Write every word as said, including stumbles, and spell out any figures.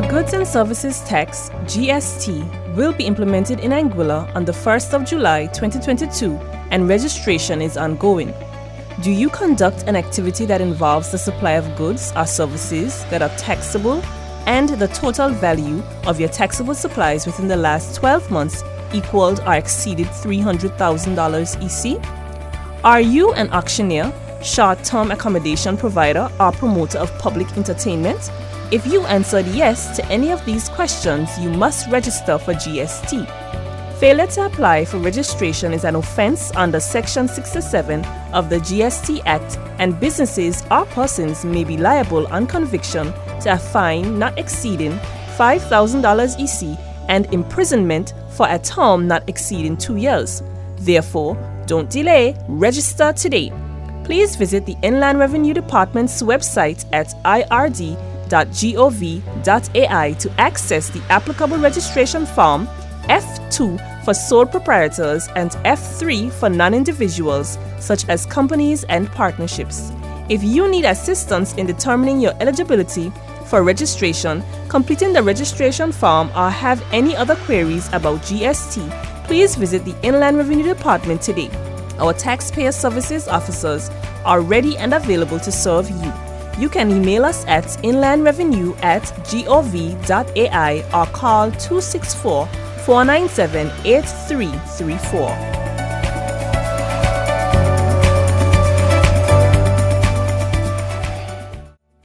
The Goods and Services Tax, G S T, will be implemented in Anguilla on the first of July twenty twenty-two, and registration is ongoing. Do you conduct an activity that involves the supply of goods or services that are taxable and the total value of your taxable supplies within the last twelve months equaled or exceeded three hundred thousand dollars E C? Are you an auctioneer, short-term accommodation provider, or promoter of public entertainment? If you answered yes to any of these questions, you must register for G S T. Failure to apply for registration is an offense under Section sixty-seven of the G S T Act, and businesses or persons may be liable on conviction to a fine not exceeding five thousand dollars E C and imprisonment for a term not exceeding two years. Therefore, don't delay, register today. Please visit the Inland Revenue Department's website at I R D dot gov dot A I to access the applicable registration form F two for sole proprietors and F three for non-individuals, such as companies and partnerships. If you need assistance in determining your eligibility for registration, completing the registration form, or have any other queries about G S T, please visit the Inland Revenue Department today. Our taxpayer services officers are ready and available to serve you. You can email us at inlandrevenue at gov dot A I or call two six four, four nine seven, eight three three four.